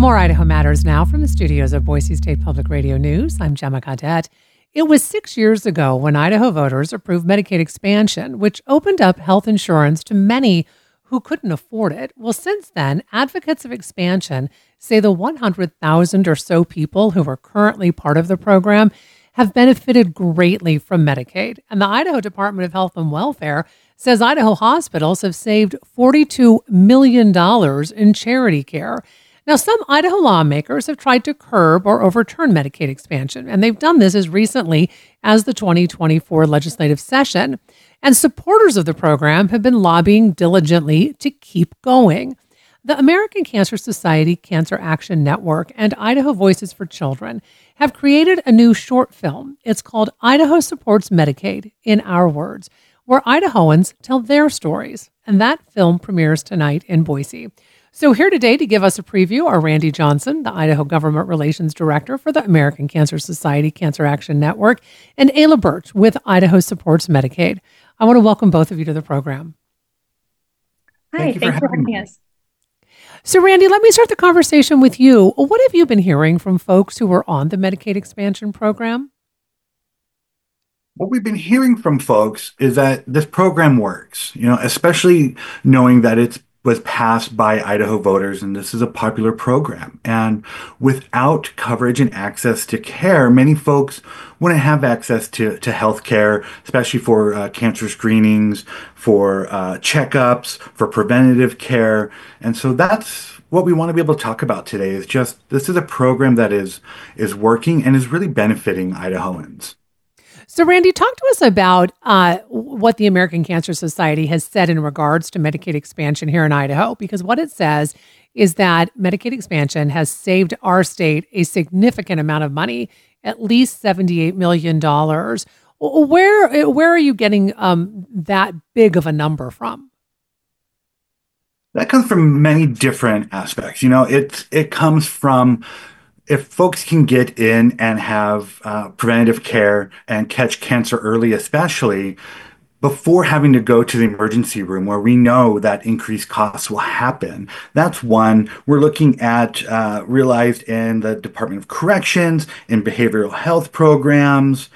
More Idaho Matters now from the studios of Boise State Public Radio News. I'm Gemma Cadet. It was 6 years ago when Idaho voters approved Medicaid expansion, which opened up health insurance to many who couldn't afford it. Well, since then, advocates of expansion say the 100,000 or so people who are currently part of the program have benefited greatly from Medicaid. And the Idaho Department of Health and Welfare says Idaho hospitals have saved $42 million in charity care. Now, some Idaho lawmakers have tried to curb or overturn Medicaid expansion, and they've done this as recently as the 2024 legislative session. And supporters of the program have been lobbying diligently to keep going. The American Cancer Society Cancer Action Network and Idaho Voices for Children have created a new short film. It's called Idaho Supports Medicaid, in Our Words, where Idahoans tell their stories. And that film premieres tonight in Boise. So here today to give us a preview are Randy Johnson, the Idaho Government Relations Director for the American Cancer Society Cancer Action Network, and Ayla Birch with Idaho Supports Medicaid. I want to welcome both of you to the program. Hi, thanks for having us. So Randy, let me start the conversation with you. What have you been hearing from folks who are on the Medicaid expansion program? What we've been hearing from folks is that this program works, especially knowing that it was passed by Idaho voters, and this is a popular program. And without coverage and access to care, many folks wouldn't have access to health care, especially for cancer screenings, for checkups, for preventative care. And so that's what we want to be able to talk about today is just this is a program that is working and is really benefiting Idahoans. So, Randy, talk to us about what the American Cancer Society has said in regards to Medicaid expansion here in Idaho, because what it says is that Medicaid expansion has saved our state a significant amount of money, at least $78 million. Where are you getting that big of a number from? That comes from many different aspects. It comes from if folks can get in and have preventative care and catch cancer early, especially before having to go to the emergency room where we know that increased costs will happen. That's one. We're looking at realized in the Department of Corrections, in behavioral health programs,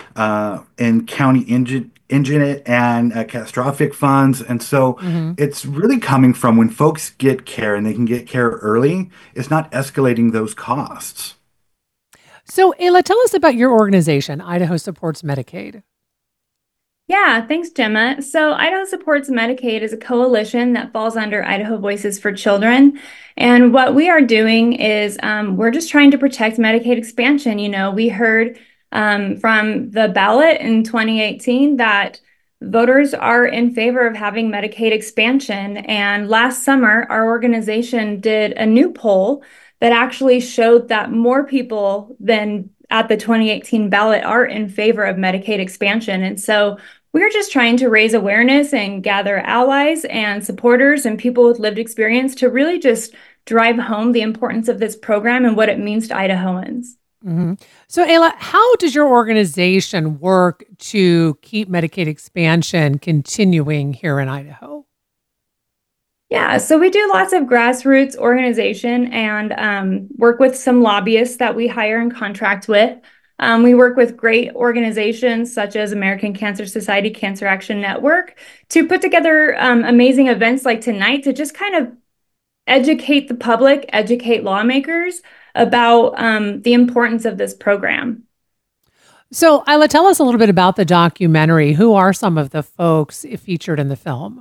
in county indigent and catastrophic funds. And so it's really coming from when folks get care and they can get care early, it's not escalating those costs. So Ayla, tell us about your organization, Idaho Supports Medicaid. Yeah, thanks, Gemma. So Idaho Supports Medicaid is a coalition that falls under Idaho Voices for Children. And what we are doing is we're just trying to protect Medicaid expansion. We heard from the ballot in 2018 that voters are in favor of having Medicaid expansion. And last summer, our organization did a new poll that actually showed that more people than at the 2018 ballot are in favor of Medicaid expansion. And so we're just trying to raise awareness and gather allies and supporters and people with lived experience to really just drive home the importance of this program and what it means to Idahoans. Mm-hmm. So, Ayla, how does your organization work to keep Medicaid expansion continuing here in Idaho? Yeah, so we do lots of grassroots organization and work with some lobbyists that we hire and contract with. We work with great organizations such as American Cancer Society Cancer Action Network to put together amazing events like tonight to just kind of educate the public, educate lawmakers about the importance of this program. So, Ayla, tell us a little bit about the documentary. Who are some of the folks featured in the film?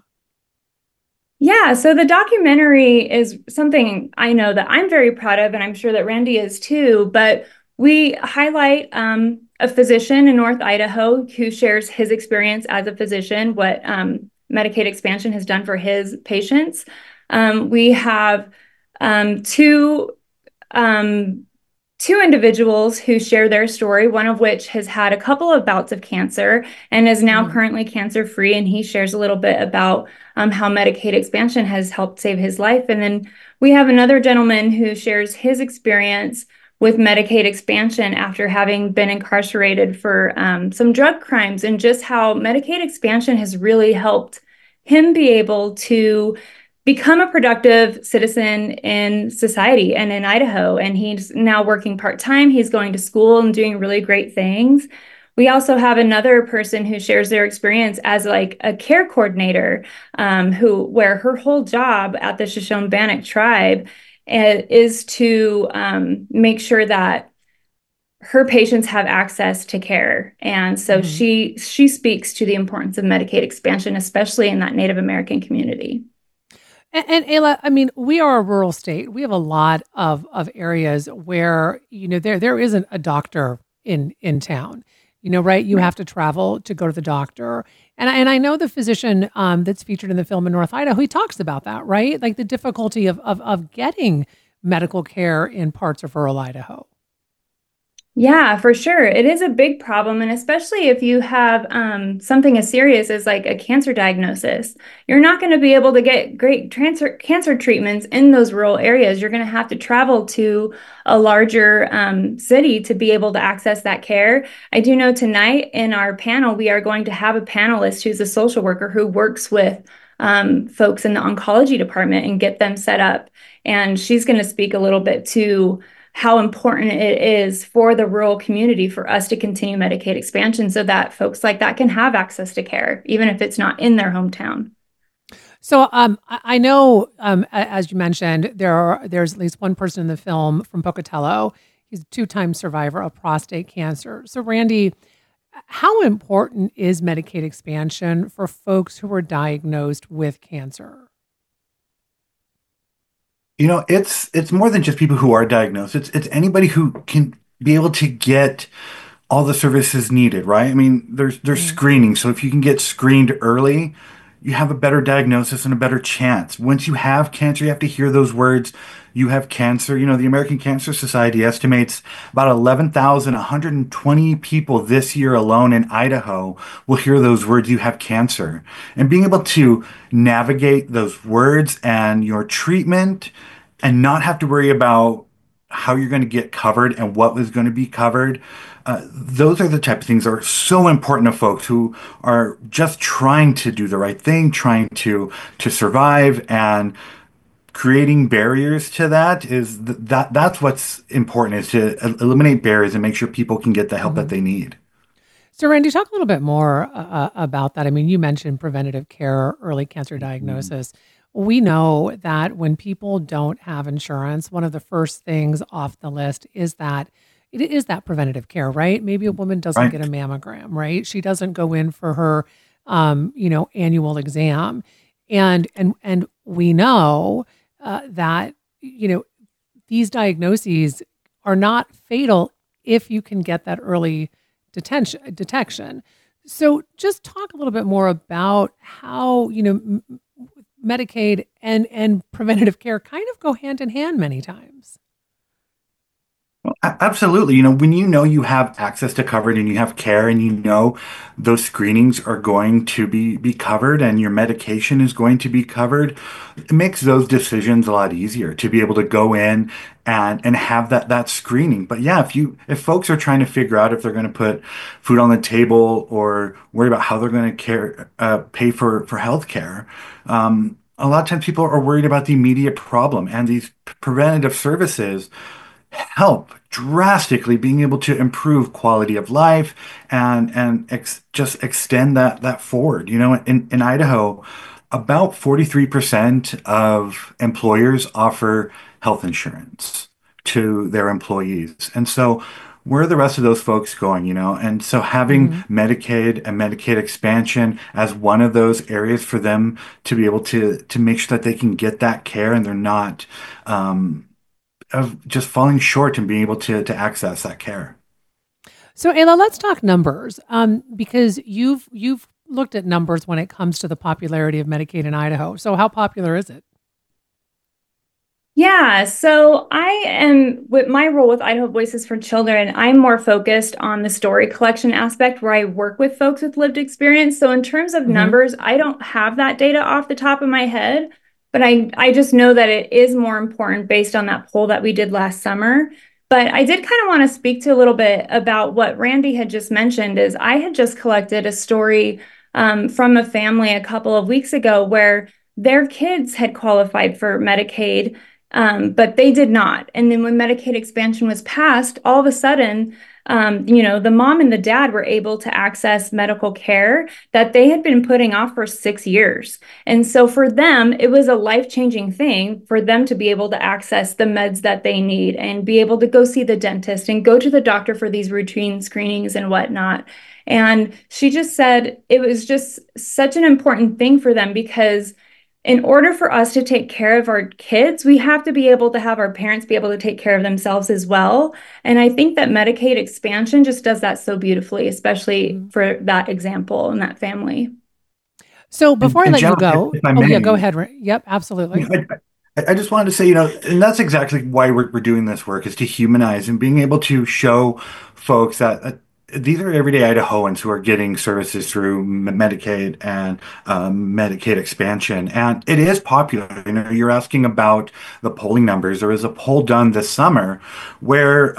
Yeah, so the documentary is something I know that I'm very proud of, and I'm sure that Randy is too, but we highlight a physician in North Idaho who shares his experience as a physician, what Medicaid expansion has done for his patients. We have two individuals who share their story, one of which has had a couple of bouts of cancer and is now currently cancer-free. And he shares a little bit about how Medicaid expansion has helped save his life. And then we have another gentleman who shares his experience with Medicaid expansion after having been incarcerated for some drug crimes, and just how Medicaid expansion has really helped him be able to become a productive citizen in society and in Idaho. And he's now working part-time. He's going to school and doing really great things. We also have another person who shares their experience as like a care coordinator, where her whole job at the Shoshone-Bannock tribe is to make sure that her patients have access to care. And so she speaks to the importance of Medicaid expansion, especially in that Native American community. And Ayla, I mean, we are a rural state. We have a lot of areas where, there isn't a doctor in town, right? You have to travel to go to the doctor. And I know the physician that's featured in the film in North Idaho, he talks about that, right? Like the difficulty of getting medical care in parts of rural Idaho. Yeah, for sure. It is a big problem. And especially if you have something as serious as like a cancer diagnosis, you're not going to be able to get great cancer treatments in those rural areas. You're going to have to travel to a larger city to be able to access that care. I do know tonight in our panel, we are going to have a panelist who's a social worker who works with folks in the oncology department and get them set up. And she's going to speak a little bit to how important it is for the rural community for us to continue Medicaid expansion so that folks like that can have access to care, even if it's not in their hometown. So I know, as you mentioned, there's at least one person in the film from Pocatello. He's a 2-time survivor of prostate cancer. So Randy, how important is Medicaid expansion for folks who are diagnosed with cancer? It's more than just people who are diagnosed. It's anybody who can be able to get all the services needed, right? I mean, there's screening. So if you can get screened early, you have a better diagnosis and a better chance. Once you have cancer, you have to hear those words, you have cancer. The American Cancer Society estimates about 11,120 people this year alone in Idaho will hear those words, you have cancer. And being able to navigate those words and your treatment and not have to worry about how you're going to get covered and what was going to be covered. Those are the type of things that are so important to folks who are just trying to do the right thing, trying to survive, and creating barriers to that that's what's important, is to eliminate barriers and make sure people can get the help that they need. So Randy, talk a little bit more about that. I mean, you mentioned preventative care, early cancer diagnosis. We know that when people don't have insurance, one of the first things off the list is that it is that preventative care, right? Maybe a woman doesn't get a mammogram, right? She doesn't go in for her, annual exam. And we know that, these diagnoses are not fatal if you can get that early detection. So just talk a little bit more about how, Medicaid and preventative care kind of go hand in hand many times. Well, absolutely. When you have access to covered and you have care and those screenings are going to be covered and your medication is going to be covered, it makes those decisions a lot easier to be able to go in and have that screening. But yeah, if folks are trying to figure out if they're going to put food on the table or worry about how they're going to pay for health care, a lot of times people are worried about the immediate problem, and these preventative services help drastically being able to improve quality of life and just extend that forward. In Idaho, about 43% of employers offer health insurance to their employees. And so where are the rest of those folks going, And so having Medicaid and Medicaid expansion as one of those areas for them to be able to make sure that they can get that care and they're not of just falling short and being able to access that care. So Ayla, let's talk numbers, because you've looked at numbers when it comes to the popularity of Medicaid in Idaho. So how popular is it? Yeah, so I am, with my role with Idaho Voices for Children, I'm more focused on the story collection aspect where I work with folks with lived experience. So in terms of numbers, I don't have that data off the top of my head, but I just know that it is more important based on that poll that we did last summer. But I did kind of want to speak to a little bit about what Randy had just mentioned. Is I had just collected a story from a family a couple of weeks ago where their kids had qualified for Medicaid, but they did not. And then when Medicaid expansion was passed, all of a sudden, the mom and the dad were able to access medical care that they had been putting off for 6 years. And so for them, it was a life-changing thing for them to be able to access the meds that they need and be able to go see the dentist and go to the doctor for these routine screenings and whatnot. And she just said it was just such an important thing for them, because in order for us to take care of our kids, we have to be able to have our parents be able to take care of themselves as well. And I think that Medicaid expansion just does that so beautifully, especially for that example and that family. So before I let you go, go ahead. Yep, absolutely. I just wanted to say, and that's exactly why we're doing this work, is to humanize and being able to show folks that these are everyday Idahoans who are getting services through Medicaid and Medicaid expansion. And it is popular. You're asking about the polling numbers. There was a poll done this summer where,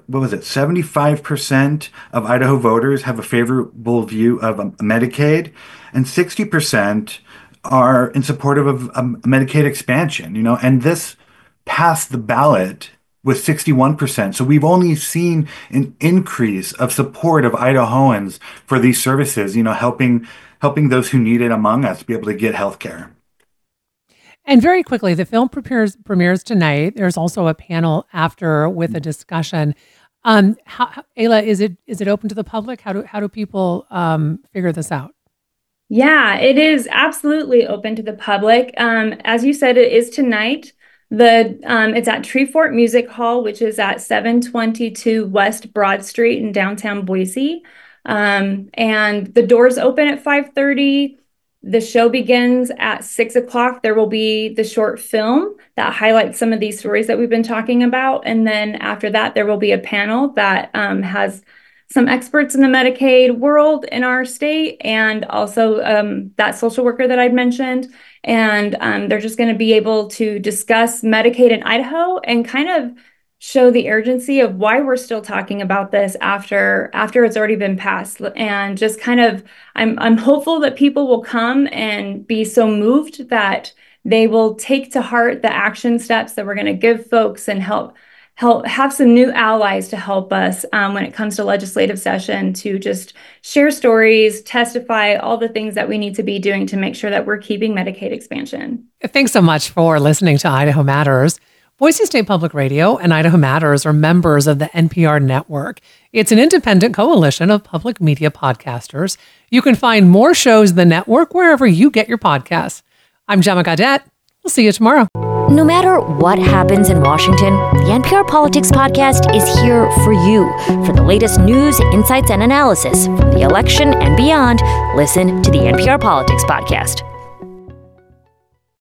75% of Idaho voters have a favorable view of Medicaid, and 60% are in support of Medicaid expansion, and this passed the ballot with 61%. So we've only seen an increase of support of Idahoans for these services, helping those who need it among us be able to get health care. And very quickly, the film premieres tonight. There's also a panel after with a discussion. Ayla, is it open to the public? How do people figure this out? Yeah, it is absolutely open to the public. As you said, it is tonight. It's at Treefort Music Hall, which is at 722 West Broad Street in downtown Boise. And the doors open at 5:30. The show begins at 6 o'clock. There will be the short film that highlights some of these stories that we've been talking about. And then after that, there will be a panel that has some experts in the Medicaid world in our state, and also that social worker that I'd mentioned. And they're just going to be able to discuss Medicaid in Idaho and kind of show the urgency of why we're still talking about this after it's already been passed. And just kind of, I'm hopeful that people will come and be so moved that they will take to heart the action steps that we're going to give folks and help have some new allies to help us when it comes to legislative session, to just share stories, testify, all the things that we need to be doing to make sure that we're keeping Medicaid expansion. Thanks so much for listening to Idaho Matters. Boise State Public Radio and Idaho Matters are members of the NPR network. It's an independent coalition of public media podcasters. You can find more shows in the network wherever you get your podcasts. I'm Gemma Gaudette. We'll see you tomorrow. No matter what happens in Washington, the NPR Politics Podcast is here for you. For the latest news, insights, and analysis from the election and beyond, listen to the NPR Politics Podcast.